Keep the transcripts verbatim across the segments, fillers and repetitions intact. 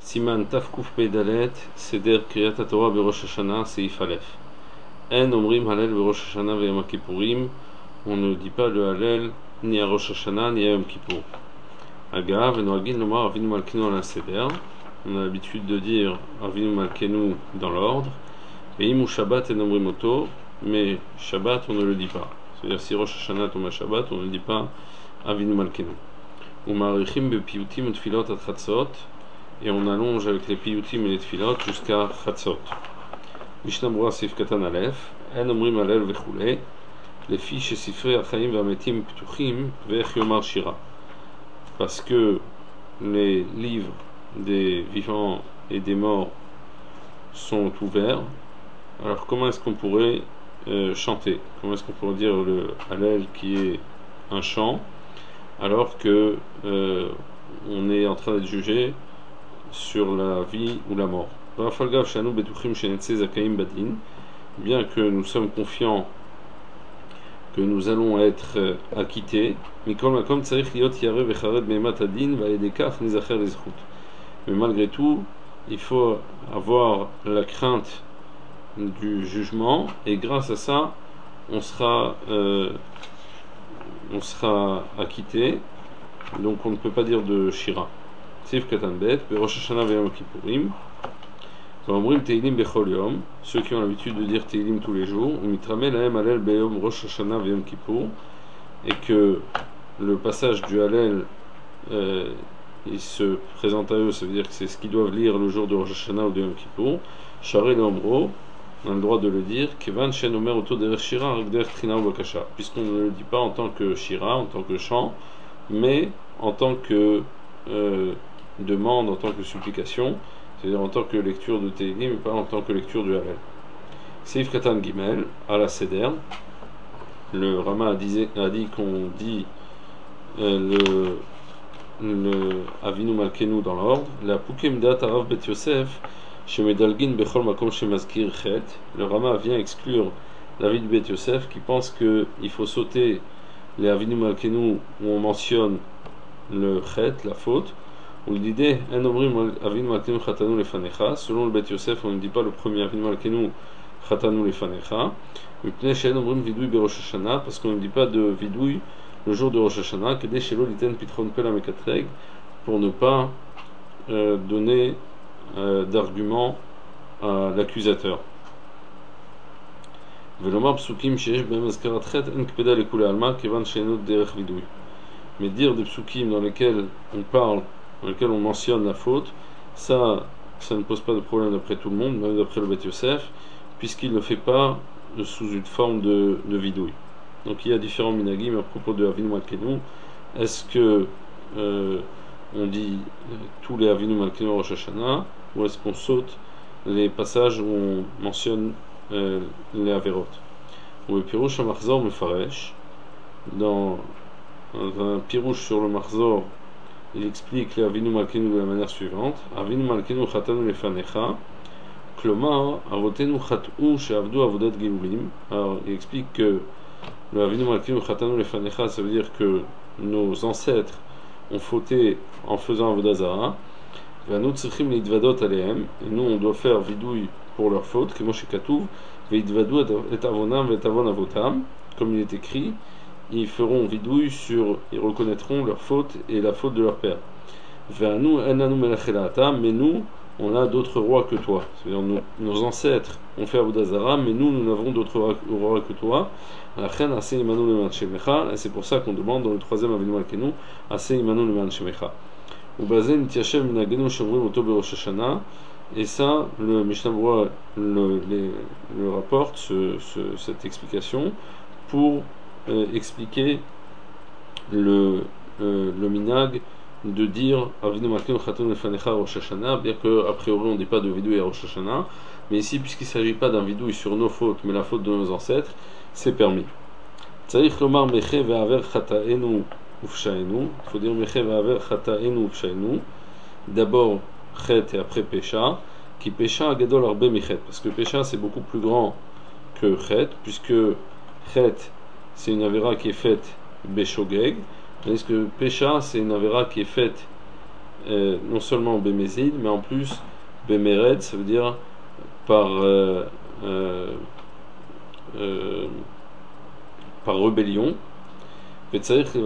Siman Tafkuf Peidalet, Seder Kriyat HaTorah Berosh Hashanah, Seif Aleph. En Omrim Halel Berosh Hashanah ve Yom Kippourim. On ne dit pas le Halel ni à Rosh Hashanah ni à Yom Kippour. Agav, Noagin Lomar Avinu Malkenu ala Seder. On a l'habitude de dire Avinu Malkenu dans l'ordre. Veim ou Shabbat en Omrim Oto, mais Shabbat on ne le dit pas. C'est-à-dire si Rosh Hashanah tombe à Shabbat, on ne dit pas Avinu Malkenu. Ou Marichim be Piyutim et Tfilot at Chatzot. Et on allonge avec les piyutim et les tfilot jusqu'à Chatzot. Mishnah Berurah Seif Katan Aleph, En Omrim Halel Vechule, les filles chez Sifrei Achaim Vametim Ptuchim Vech Yomar Shira. Parce que les livres des vivants et des morts sont ouverts, alors comment est-ce qu'on pourrait euh, chanter? Comment est-ce qu'on pourrait dire le Halel qui est un chant, alors que euh, on est en train d'être jugé sur la vie ou la mort. Bien que nous sommes confiants que nous allons être acquittés, mais malgré tout, il faut avoir la crainte du jugement, et grâce à ça, on sera, euh, on sera acquitté. Donc on ne peut pas dire de Shira. Seif Katan Bet, Berosh Hashanah ve Yom Kippourim. Omrim Teilim bechol yom, ceux qui ont l'habitude de dire Teilim tous les jours, ou Mitrame lahem Halel beyom Rosh Hashanah ve Yom Kippour, et que le passage du Halel euh, il se présente à eux, ça veut dire que c'est ce qu'ils doivent lire le jour de Rosh Hashanah ou de Yom Kippour. Sharei leomro, on a le droit de le dire, Kevan shen omer oto derech shira rak derech trina ou bakasha, puisqu'on ne le dit pas en tant que shira, en tant que chant, mais en tant que euh, demande, en tant que supplication, c'est-à-dire en tant que lecture de Teilim, mais pas en tant que lecture du Halel. Seif Katan Gimel, à la Seder, le Rama a dit, a dit qu'on dit euh, le, le Avinu Malkenu dans l'ordre. La Pukem Dat Arav Bet Yosef, Shemedalgin Bechol Makom Shemazkir Chet. Le Rama vient exclure l'avis de Bet Yosef qui pense qu'il faut sauter les Avinu Malkenu où on mentionne le Chet, la faute. Ou l'idée, un omrim Avinu Malkenu Chatanu Lefanecha. Selon le Bet Yosef, on ne dit pas le premier Avinu Malkenu Chatanu Lefanecha. Mipnei she'en omrim vidouy berosh Hashanah, parce qu'on ne dit pas de vidouy le jour de Rosh Hashanah, kedei shelo liten pitron pela mekatreg, pour ne pas euh, donner euh, d'argument à l'accusateur. Velomar psukim sheyesh behem azkarat chet en kpeda lekule alma kevan she'enu derech vidouy. Mais dire des psukim dans lesquels on parle, dans lequel on mentionne la faute, ça, ça ne pose pas de problème d'après tout le monde, même d'après le Bet Yosef, puisqu'il ne fait pas sous une forme de, de vidouille. Donc il y a différents minagim à propos de Avinu Malkenu. Est-ce que euh, on dit euh, tous les Avinu Malkenu Rosh Hashanah, ou est-ce qu'on saute les passages où on mentionne euh, les Averot? Ou le Pirouche à Marzor Mefaresh, dans un Pirouche sur le Marzor, il explique les Avinu Malkenu de la manière suivante. Avinu Malkenu Chatanu Lefanecha, Klomar Avotenu Chat'u She'avdu Avodat Gilulim. Alors il explique que le Avinu Malkenu Chatanu Lefanecha, ça veut dire que nos ancêtres ont fauté en faisant Avodah Zara. Ve'anu tzrichim litvadot alehem, et nous on doit faire vidouille pour leur faute, comme chez Katouv, ve'itvadu et avonam ve'et avon avotam, comme il est écrit. Ils feront vidouille sur, ils reconnaîtront leur faute et la faute de leur père. Mais nous, on a d'autres rois que toi. C'est-à-dire nos, nos ancêtres ont fait Avodah Zara, mais nous, nous n'avons d'autres rois que toi. Et c'est pour ça qu'on demande dans le troisième Avinu Malkenu, et ça, le Mishnah Berurah le, le, le rapporte, ce, ce, cette explication, pour Euh, expliquer le, euh, le minag de dire Avinu Malkenu Chatanu Lefanecha Rosh Hashanah, bien qu'a priori on ne dit pas de vidouille à Rosh Hashanah, mais ici, puisqu'il ne s'agit pas d'un vidouille sur nos fautes, mais la faute de nos ancêtres, c'est permis. Tzarich lomar meche ve'aver chataenu ufshaenu, il faut dire meche ve'aver chataenu ufshaenu, d'abord chet et après pesha, qui pesha agadol arbe mechet, parce que pesha c'est beaucoup plus grand que chet, puisque chet c'est une avéra qui est faite Beshogeg, tandis que Pesha c'est une avéra qui est faite euh, non seulement Bémézid, mais en plus Béméred, ça veut dire par, euh, euh, euh, par rébellion. Et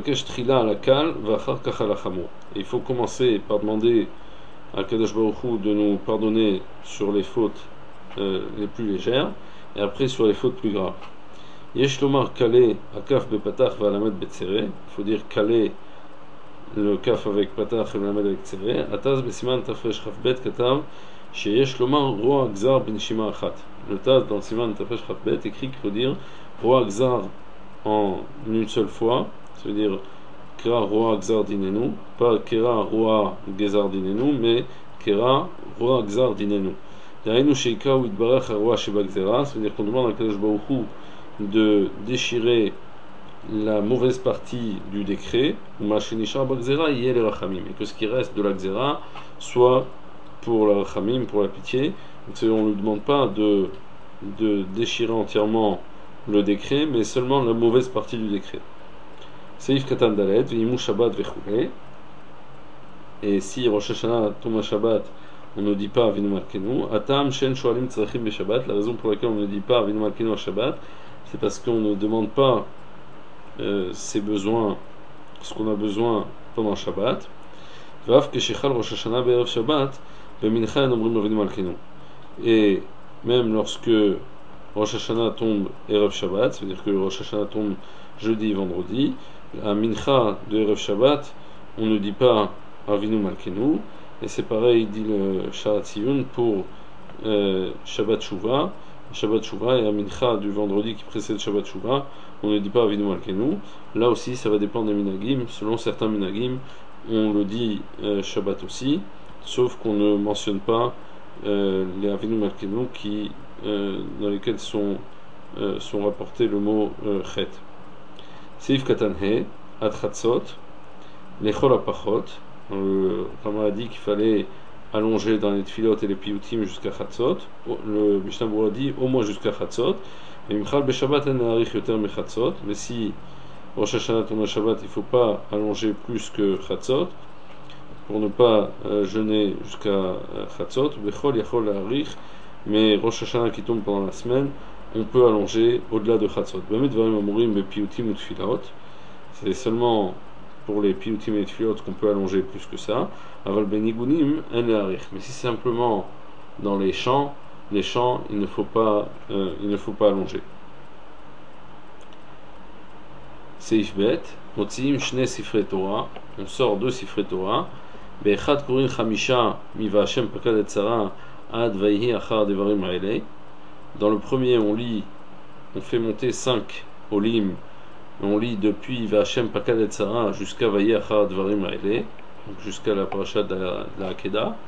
il faut commencer par demander à Kadosh Baruch Hu de nous pardonner sur les fautes euh, les plus légères et après sur les fautes plus graves. Yesh lomar kale akaf bepatach v'alamed betzere. Il faut dire kale le kaf avec patach et l'alamed avec tzere. Ataz besiman tafresh chafbet katav sheyesh lomar roa gzar binishima achat. Le taz dans le siman tafresh chafbet écrit qu'il faut dire roa gzar en une seule fois, ça veut dire Kera Roa Gzar Dinenu, pas Kera Roa Gezar Dinenu, mais Kera Roa Gzar Dinenu. D'ailleurs, Sheika ou Idbarach Roa Sheba Gzera, ça veut dire qu'on demande à Kadosh Baruch Hu de déchirer la mauvaise partie du décret, ou Mashinisha Bagzera, y est le Rachamim, et que ce qui reste de la Gzera soit pour la Rachamim, pour la pitié. Donc, on ne lui demande pas de, de déchirer entièrement le décret, mais seulement la mauvaise partie du décret. Seif Katan Dalet, Vimou Shabbat Vechule. Et si Rosh Hashanah tombe à Shabbat, on ne dit pas Avinu Malkenu. Atam Shen Shoalim Tzrachim Be Shabbat. La raison pour laquelle on ne dit pas Avinu Malkenu à Shabbat, c'est parce qu'on ne demande pas euh, ses besoins, ce qu'on a besoin pendant Shabbat. Vav Keshechal Rosh Hashanah Be'erev Shabbat, Bemincha Nomrim Avinu Malkenu. Et même lorsque Rosh Hashanah tombe Erev Shabbat, ça veut dire que Rosh Hashanah tombe jeudi et vendredi, à Mincha de Erev Shabbat, on ne dit pas Avinu Malkenu, et c'est pareil, dit le Sharat Tziyun pour euh, Shabbat Shuvah, Shabbat Shuvah et à Mincha du vendredi qui précède Shabbat Shuvah, on ne dit pas Avinu Malkenu. Là aussi, ça va dépendre des minagim. Selon certains minagim, on le dit euh, Shabbat aussi, sauf qu'on ne mentionne pas euh, les Avinu Malkenu qui Euh, dans lesquels sont, euh, sont rapportés le mot euh, chet. Seif Katanhe, Atratzot, Lechol Apachot. Le Rama a dit qu'il fallait allonger dans les tfilotes et les piyutim jusqu'à Chatzot. Le Mishnah Berurah dit au moins jusqu'à Chatzot. Et Michal Beshabbat en Arich Yoter Mechatzot. Mais si Rosh Hashanah tombe à Shabbat, il ne faut pas allonger plus que Chatzot pour ne pas euh, jeûner jusqu'à euh, Chatzot. Bechol Yachol Arich. Mais Rosh Hashanah qui tombe pendant la semaine, on peut allonger au-delà de Chatzot. C'est seulement pour les piyutim et les tfilot qu'on peut allonger plus que ça. Aval benigunim en le'arich. Mais si simplement dans les champs, les champs, il ne faut pas, euh, il ne faut pas allonger. Seif bet, motziim shne sifrei Torah. On sort deux sifrei Torah. Be'echad korin chamisha mi va'ashem pakad et tzara. Dans le premier, on lit, on fait monter cinq olim, on lit depuis Vachem Pakad et Tzara jusqu'à Vayi Achar Dvarim Haele, donc jusqu'à la paracha de la, de la Hakeda.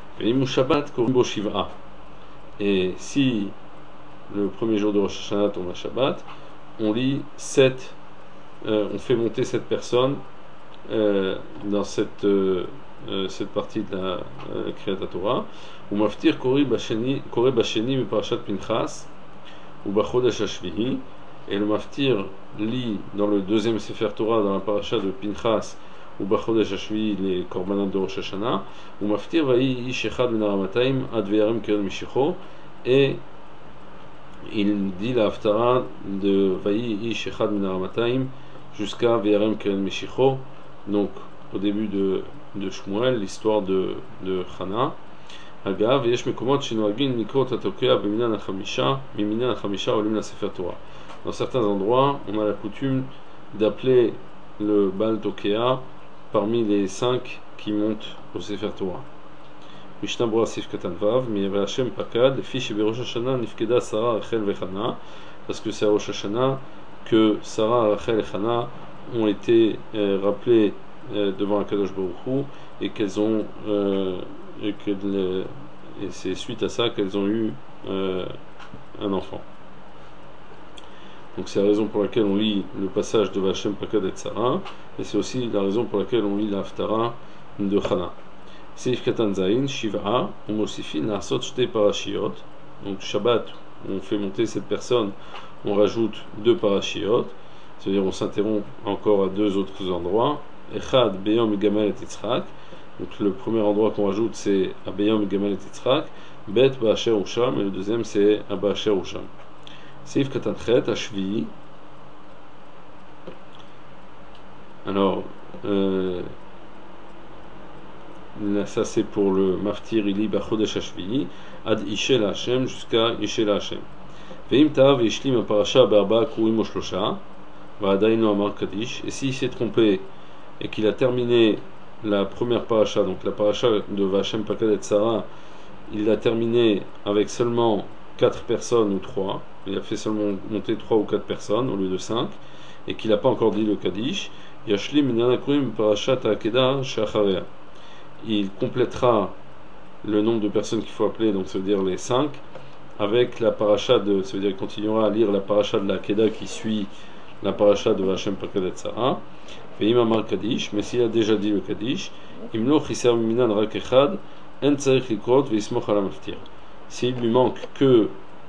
Et si le premier jour de Rosh Hashanah tombe à Shabbat, on lit sept, euh, on fait monter sept personnes euh, dans cette euh, Euh, cette partie de la euh, Kriyat Torah. Ou maftir kore basheni mi parashat Pinchas ou bachodesh hashvihi. Et le maftir lit dans le deuxième Sefer Torah dans la paracha de Pinchas ou bachodesh hashvihi les korbanot de Rosh Hashanah. Ou maftir vayi ish echad min haramatayim ad ve'yarem keren mishicho. Et il dit la haftara de vayi ish echad min haramatayim jusqu'à ve'yarem keren mishicho. Donc au début de de Shmuel, l'histoire de, de Chana. Agav, yesh mekomot shenoagin mikrot atokea b'minan hachamisha, miminan hachamisha olim la sefer Torah. Dans certains endroits, on a la coutume d'appeler le Baal Tokea parmi les cinq qui montent au sefer Torah. Mishnah Berurah Sif Katan Vav, mi yaveh Hashem pakad, fi sheberosh Hashanah nifkeda Sarah, Rachel vechana, parce que c'est à Rosh Hashanah que Sarah, Rachel et Chana ont été euh, rappelés devant Akadosh Baruch Hu et qu'elles ont euh, et, que les, et c'est suite à ça qu'elles ont eu euh, un enfant. Donc c'est la raison pour laquelle on lit le passage de Vachem Pakad et Tzara, et c'est aussi la raison pour laquelle on lit la Haftara de Chana. Seif Katan Zayin Shiva Umosifi Nasot Shte Parashiot. Donc Shabbat, on fait monter cette personne, on rajoute deux parashiot, c'est-à-dire on s'interrompt encore à deux autres endroits. Echad Beyom Gamel et Yitzhak, Donc le premier endroit qu'on rajoute c'est Abeyom Gamal et Titzrak, Bet Ba'asher Usham, et le deuxième c'est Aba'asher Usham. Seif Katanchet, Ashvi. Alors, euh, là, ça c'est pour le Maftir Ili Bachodesh Ashvi, Ad Ishel Hashem jusqu'à Ishel Hashem. Veim Tav Ishlim Parasha Barba Kouim Oshlosha, Va'adain Lo Amar Kadish, et s'il s'est trompé et qu'il a terminé la première paracha, donc la paracha de Vachem Pakad et Sarah, il l'a terminé avec seulement quatre personnes ou trois, il a fait seulement monter trois ou quatre personnes au lieu de cinq, et qu'il n'a pas encore dit le Kaddish, Yashlim Minanakurim Parashat Akeda Shacharea. Il complétera le nombre de personnes qu'il faut appeler, donc ça veut dire les cinq, avec la paracha de, ça veut dire qu'il continuera à lire la paracha de la Akeda qui suit la paracha de Vachem Pakad et Sarah. Veimamar Kaddish, mais s'il a déjà dit le Kaddish, Imlo Chiser Minan Rak Echad, En Tzarich Likrot Veismoch Ala Maftir. S'il lui manque que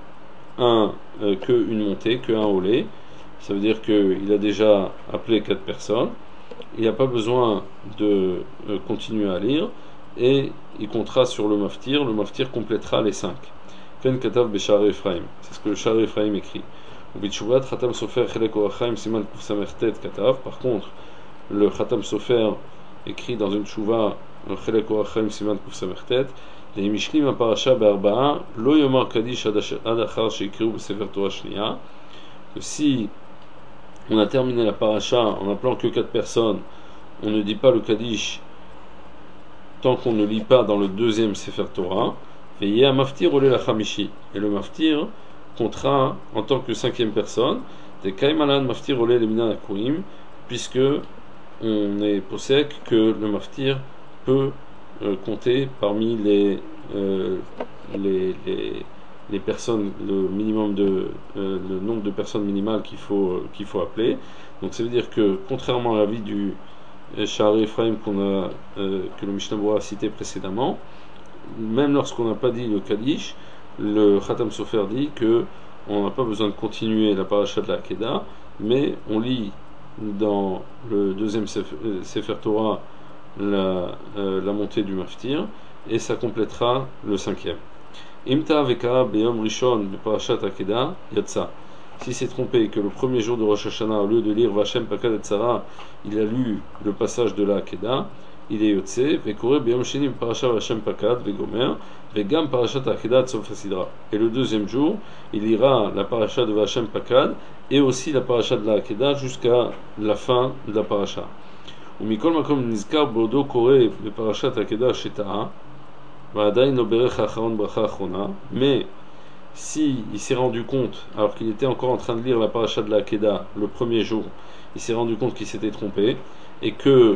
un, euh, que une montée, que un olé, ça veut dire qu'il a déjà appelé quatre personnes, il n'a pas besoin de euh, continuer à lire, et il comptera sur le Maftir, le Maftir complétera les cinq. Ken Katav Beshar Ephraim, c'est ce que le Shar Ephraim écrit. Khatam Sofer Chelek Orachaim Siman Kuf Samertet Katav. Par contre, le Khatam Sofer écrit dans une tchouva Chelek Orachaim Siman Kuf Samertet les Mishlim Aparasha Be'arba'a Lo Yomar Kaddish Adachar Sheikriu B'Sefer Torah Shniya, que si on a terminé la paracha en appelant que quatre personnes, on ne dit pas le Kaddish tant qu'on ne lit pas dans le deuxième Sefer Torah. Veillez à Maftir Olé la Chamishi, et le Maftir comptera en tant que cinquième personne des Kaimalan Maftir Olé les Minan Akouim, puisque on est possèque que le Maftir peut euh, compter parmi les, euh, les, les, les personnes, le minimum de euh, le nombre de personnes minimales qu'il faut, euh, qu'il faut appeler. Donc ça veut dire que contrairement à l'avis du Sha'ar Ephraim qu'on a, euh, que le Mishnah Berurah a cité précédemment, même lorsqu'on n'a pas dit le Kaddish, le Khatam Sofer dit que on n'a pas besoin de continuer la paracha de la Akeda, mais on lit dans le deuxième Sefer Torah la, euh, la montée du Maftir, et ça complétera le cinquième. Imta Veka Beyom Rishon de Parashat Akeda Yatsa. S'il s'est trompé que le premier jour de Rosh Hashanah, au lieu de lire Vachem Pakad et Sarah, il a lu le passage de la Akeda, il est Yotse, Vekore Beyom Sheni Parashat Vachem Pakad Vegomer, Vegam Parashat Akeda Tsof Hasidra. Et le deuxième jour, il lira la paracha de Vachem Pakad et aussi la paracha de la Akeda jusqu'à la fin de la paracha. Ou Mikol Makom Nizkar Bodo Kore le Parashat Akeda Sheta'a, Va'adain no Berech Acharon Bracha Achrona. Mais si il s'est rendu compte, alors qu'il était encore en train de lire la paracha de la Akeda le premier jour, il s'est rendu compte qu'il s'était trompé et que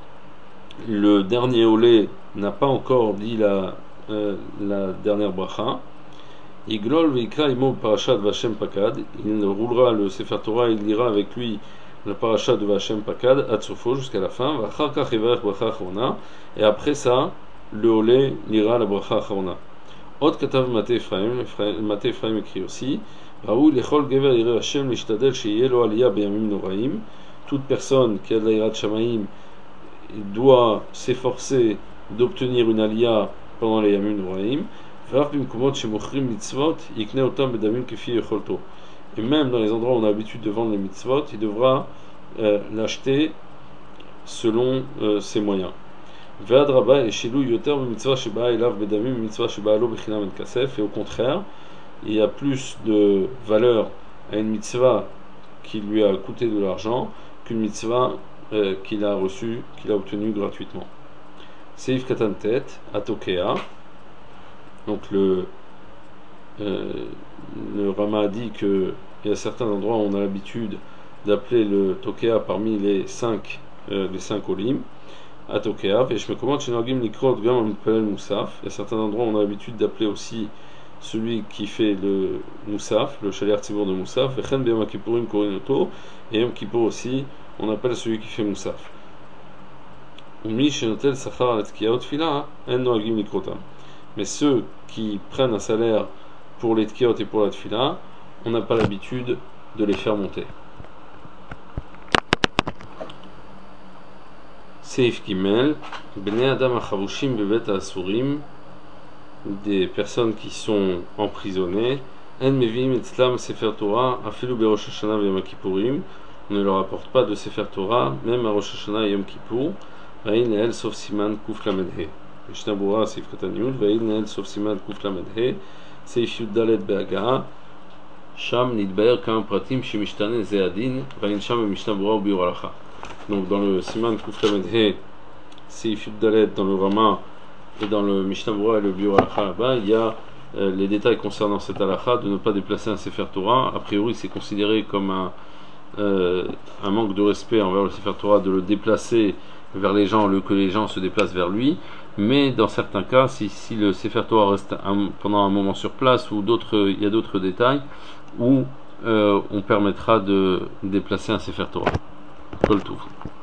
le dernier olé n'a pas encore dit la, euh, la dernière bracha, Iglol veikra imo parashat Vachem Pakad, il roulera le Sefer Torah, il lira avec lui la paracha de Vachem Pakad Atsofo jusqu'à la fin, Vacharkach Evarech Bracha Achrona, et après ça le olé lira la bracha Achrona. Od Katav Mate Ephraim, Mate Ephraim écrit aussi, Raoul Lechol Gever Yireh Hashem Lishtadel Sheyeh Lo Aliyah Beyamim Noraim. Toute personne qui a de la Yirat Shamaim doit s'efforcer d'obtenir une aliyah pendant les Yamim Noraim. Et même dans les endroits où on a l'habitude de vendre les mitzvot, il devra euh, l'acheter selon euh, ses moyens. Et au contraire, il y a plus de valeur à une mitzvah qui lui a coûté de l'argent qu'une mitzvah euh, qu'il a reçue, qu'il a obtenue gratuitement. Seif Katantet, Atokea. Donc le, euh, le Rama a dit qu'il y a certains endroits où on a l'habitude d'appeler le Tokea parmi les cinq, euh, les cinq olim. Atokea, et je me commande chez Norgim Nikrot Gam Pelel Moussaf. Il y a certains endroits où on a l'habitude d'appeler aussi celui qui fait le Moussaf, le Shaler Tzibur de Moussaf, Vechen Beyom Kippourim Korinoto, et Yom Kippour aussi, on appelle celui qui fait Moussaf. Umi Shenotel Sachar Alatkiyaot Fila, En Norgim Nikrotam. Mais ceux qui prennent un salaire pour les Tkiot et pour la Tfila, on n'a pas l'habitude de les faire monter. Seif Gimel, Bnei Adam Achavushim Bevet Asurim, des personnes qui sont emprisonnées, En Mevim Etzlam Sefer Torah, Afilu Berosh Hashanah Yom Kippourim, on ne leur apporte pas de Sefer Torah, même à Rosh Hashanah et Yom Kippour, Vaïn Neel Sof Siman Kuf Lamedhe, Mishnah Bura Seif Kataniut, Vaïn Neel Sof Siman Kuf Lamedhe, Seif Yud Dalet Be'agaa, Sham Nidbaer Kam Pratim Shemishtane Zeadin, Vaïn Sham et Mishnah Bura ou Biur Halacha. Donc dans le Siman Kuf Lamedhe, Seif Yud Dalet, dans le Rama, et dans le Mishnah Bura et le Biur Halacha là-bas, il y a euh, les détails concernant cette halakha de ne pas déplacer un Sefer Torah. A priori, c'est considéré comme un, euh, un manque de respect envers le Sefer Torah de le déplacer vers les gens, le que les gens se déplacent vers lui. Mais dans certains cas, si, si le Sefer Torah reste un, pendant un moment sur place, ou d'autres, il y a d'autres détails où euh, on permettra de déplacer un Sefer Torah. Kol Tov.